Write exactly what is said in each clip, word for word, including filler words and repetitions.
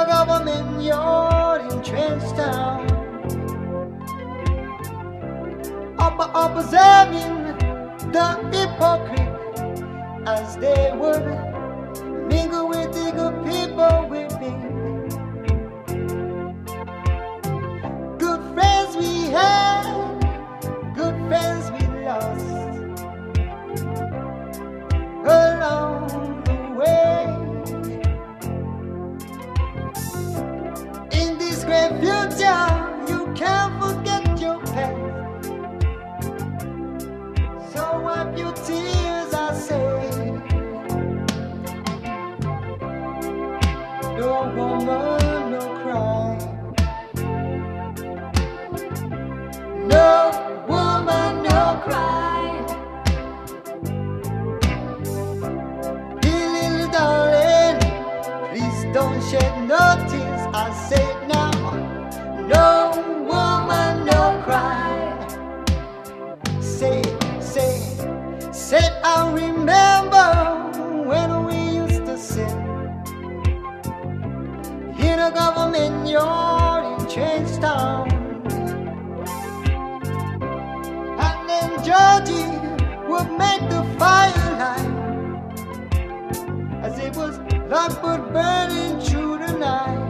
a government yard in Trenchtown, up observing the hypocrite as they would mingle with the good people with me. Good friends we had, good friends we lost along the way. In this great future, you can't forget your past. So wipe your tears, I say. No woman, no cry. No woman, no cry. Hey, little darling, please don't shed no tears. I say it now. No woman, no cry. Say, say, say, I remember when we used to sit in a government yard in Trenchtown, and then Georgie would make the firelight as it was blackbird burning through the night.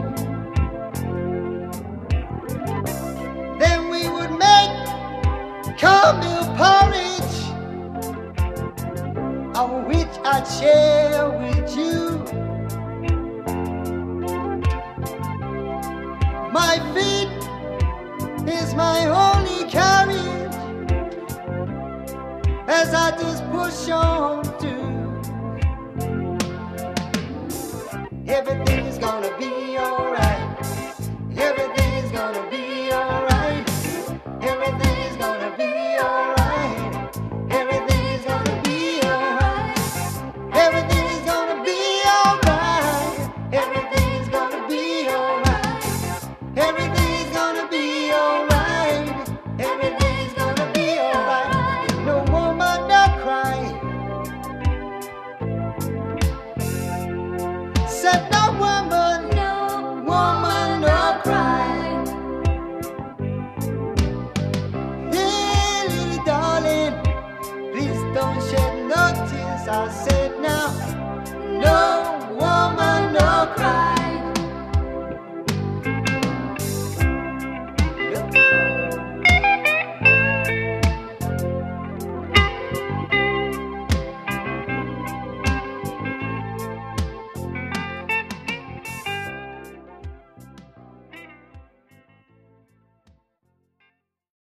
Then we would make cornmeal porridge, of which I'd share with you. My feet is my only carriage as I just push on through. Everything is gonna be